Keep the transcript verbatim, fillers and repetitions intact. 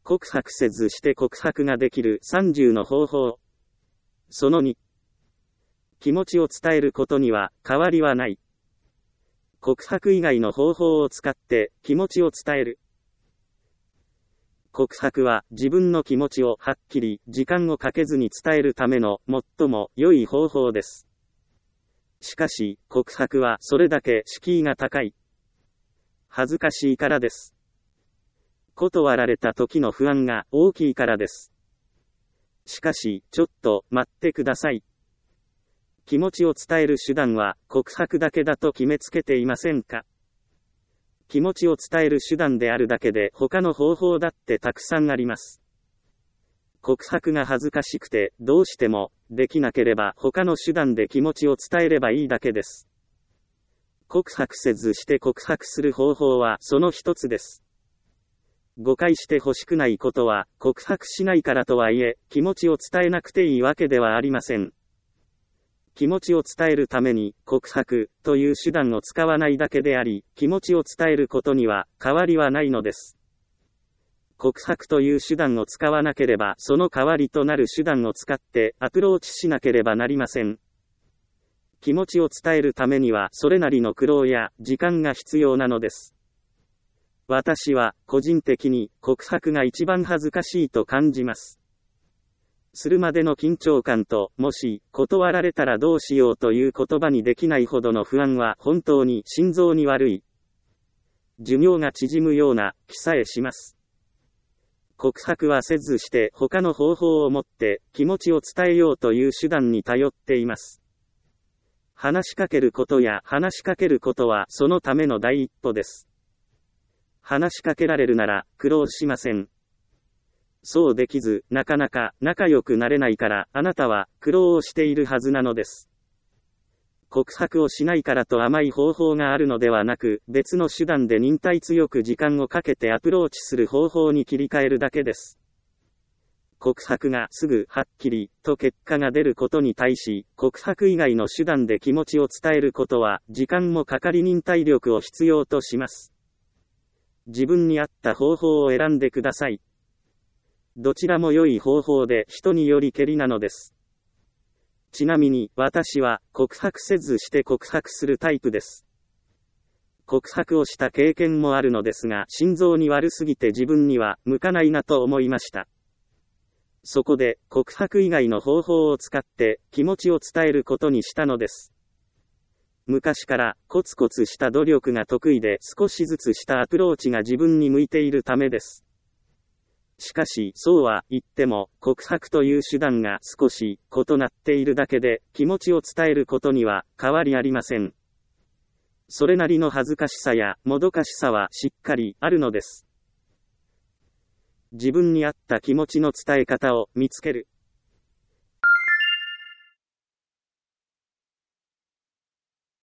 告白せずして告白ができるさんじゅうの方法。そのに、気持ちを伝えることには変わりはない。告白以外の方法を使って気持ちを伝える。告白は自分の気持ちをはっきり時間をかけずに伝えるための最も良い方法です。しかし、告白はそれだけ敷居が高い。恥ずかしいからです。断られた時の不安が大きいからです。しかし、ちょっと待ってください。気持ちを伝える手段は告白だけだと決めつけていませんか？気持ちを伝える手段であるだけで他の方法だってたくさんあります。告白が恥ずかしくてどうしてもできなければ他の手段で気持ちを伝えればいいだけです。告白せずして告白する方法はその一つです。誤解して欲しくないことは告白しないからとはいえ気持ちを伝えなくていいわけではありません。気持ちを伝えるために告白という手段を使わないだけであり、気持ちを伝えることには変わりはないのです。告白という手段を使わなければその代わりとなる手段を使ってアプローチしなければなりません。気持ちを伝えるためにはそれなりの苦労や時間が必要なのです。私は個人的に告白が一番恥ずかしいと感じます。するまでの緊張感と、もし断られたらどうしようという言葉にできないほどの不安は本当に心臓に悪い。寿命が縮むような気さえします。告白はせずして他の方法をもって気持ちを伝えようという手段に頼っています。話しかけることや話しかけることはそのための第一歩です。話しかけられるなら苦労しません。そうできず、なかなか仲良くなれないから、あなたは苦労をしているはずなのです。告白をしないからと甘い方法があるのではなく、別の手段で忍耐強く時間をかけてアプローチする方法に切り替えるだけです。告白がすぐはっきりと結果が出ることに対し、告白以外の手段で気持ちを伝えることは、時間もかかり忍耐力を必要とします。自分に合った方法を選んでください。どちらも良い方法で人によりけりなのです。ちなみに私は告白せずして告白するタイプです。告白をした経験もあるのですが、心臓に悪すぎて自分には向かないなと思いました。そこで告白以外の方法を使って気持ちを伝えることにしたのです。昔からコツコツした努力が得意で少しずつしたアプローチが自分に向いているためです。しかし、そうは言っても、告白という手段が少し異なっているだけで、気持ちを伝えることには変わりありません。それなりの恥ずかしさやもどかしさはしっかりあるのです。自分に合った気持ちの伝え方を見つける。